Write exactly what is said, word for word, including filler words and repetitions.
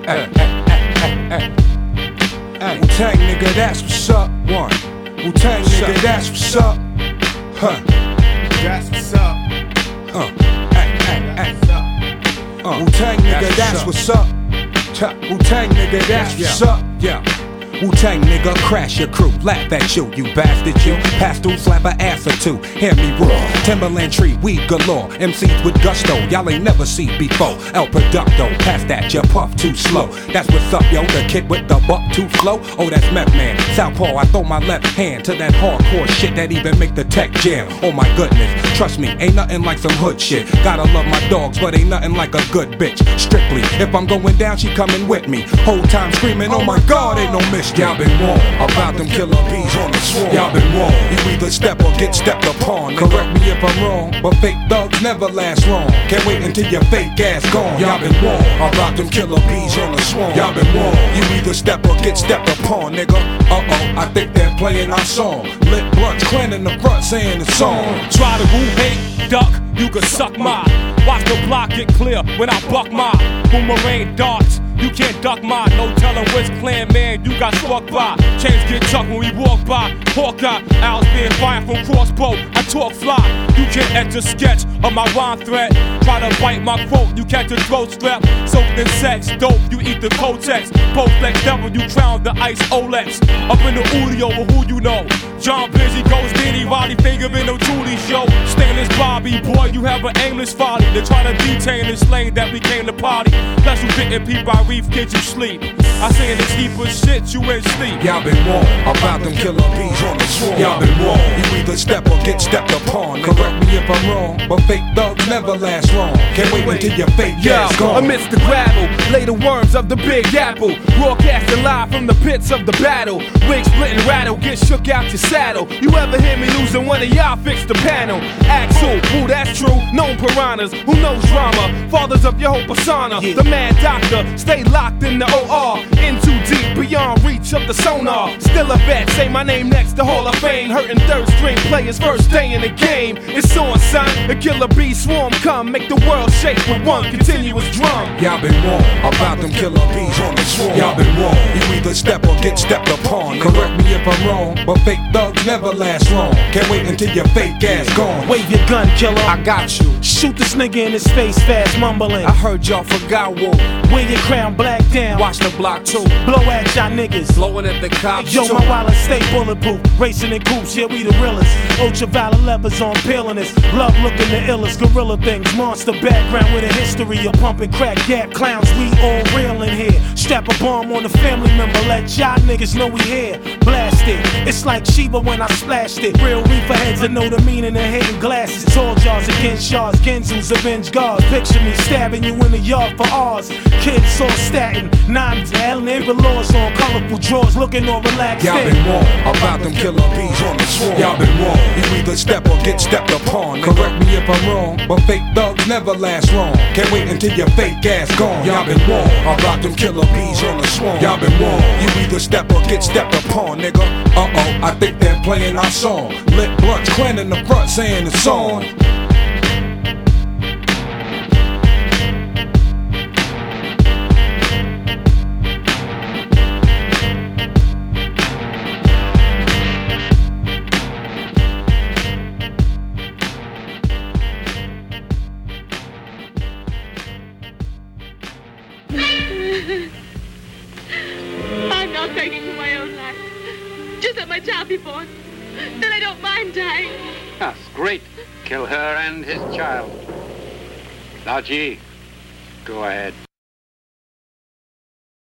Hey, hey, hey, hey, hey. Wu-Tang nigga, that's what's up. One. Wu-Tang nigga, that's what's up. Huh. That's what's up. Uh. Hey, hey, hey. Uh. Wu-Tang nigga, that's what's up. Wu-Tang nigga, that's what's up. Yeah. Wu-Tang nigga, crash your crew, laugh at you, you bastard you. Pass through, slap a ass or two, hear me roar. Timberland tree, weed galore, M Cs with gusto, y'all ain't never seen before. El Producto, pass that, you puff too slow. That's what's up, yo, the kid with the buck too flow. Oh, that's Meth Man, Southpaw, I throw my left hand to that hardcore shit that even make the tech jam. Oh my goodness, trust me, ain't nothing like some hood shit. Gotta love my dogs, but ain't nothing like a good bitch. Strictly, if I'm going down, she coming with me. Whole time screaming, oh my god, ain't no mystery. Y'all been wrong about them killer bees on the swarm. Y'all been wrong. You either step or get stepped upon. Correct me if I'm wrong, but fake thugs never last long. Can't wait until your fake ass gone. Y'all been wrong about them killer bees on the swarm. Y'all been wrong. You either step or get stepped upon, nigga. Uh oh, I think they're playing our song. Lit blunts, clan in the front saying the song. Try to woo, hate, duck, you can suck mine. Watch the block get clear when I buck mine. Boomerang darts. You can't duck mine, no telling which clan man you got struck by. Chains get tucked when we walk by. Hawkeye, owls being fired from crossbow. I talk fly, you can't enter sketch of my rhyme threat. Try to bite my quote, you catch a throat strap. Soaked in sex, dope, you eat the Kotex. Post-flex devil, you crown the ice Olex. Up in the Udio with who you know. John Busy, Ghost Diddy, Roddy Finger in no Judy show. Stainless Bobby, boy, you have an aimless folly. They try to detain this lane that became the party. Plus you didn't peep our reef, kid, you sleep. I say in this heap of shit, you ain't sleep. Y'all been wrong about them killer bees on the swarm. Y'all been wrong. You either step or get stepped upon. Correct me if I'm wrong, but fake thugs never last long. Can't wait until your fake ass gone. Amidst the gravel, lay the worms of the Big Apple. Broadcasting live from the pits of the battle. Wig split and rattle, get shook out your saddle. You ever hear me losing one of y'all, fix the panel. Axel, who that's true, known piranhas, who knows drama. Fathers of your whole persona, the mad doctor, stay locked in the O R. In too deep, beyond reach of the sonar. Still a vet, say my name next to Hall of Fame. Hurting third string players first day in the game. It's on, son, the killer bee swarm come. Make the world shake with one continuous drum. Y'all been wrong about them killer bees on the swarm. Y'all been wrong. You either step or get stepped upon. Correct me if I'm wrong, but fake thugs never last long. Can't wait until your fake ass gone. Wave your gun, killer. I got you. Shoot this nigga in his face fast, mumbling. I heard y'all forgot what. Wear your crown black down. Watch the block too. Blow at y'all niggas. Blowing at the cops. Yo, too. my wallet stay bulletproof. Racing in coops, yeah, we the realest. Ultraviolet levers on peeling us. Love looking the illest. Gorilla things. Monster background with a history of pumping crack gap clowns. We all real in here. Strap a bomb on a family member. Let y'all niggas know we here. Blast it. It's like Sheba when I splashed it. Real reefer heads that know the meaning of hidden glasses. Tall jars against shards. Genzus avenge guards. Picture me stabbing you in the yard for ours. Kids saw statin. Nine L neighbor laws on colorful drawers. Looking all relaxed. Y'all been wrong about them killer bees on the swarm. Y'all been wrong. You either step or get stepped upon. Correct me if I'm wrong, but fake thugs never last long. Can't wait until your fake ass gone. Y'all been wrong about them killer bees on the swarm. Y'all been wrong. You either step or get stepped upon, nigga. Uh oh, I think they're playing our song. Lit blunts, clan in the front saying the song. I'm not begging for my own life. Just let my child be born. Then I don't mind dying. That's great. Kill her and his child. Now, G, go ahead.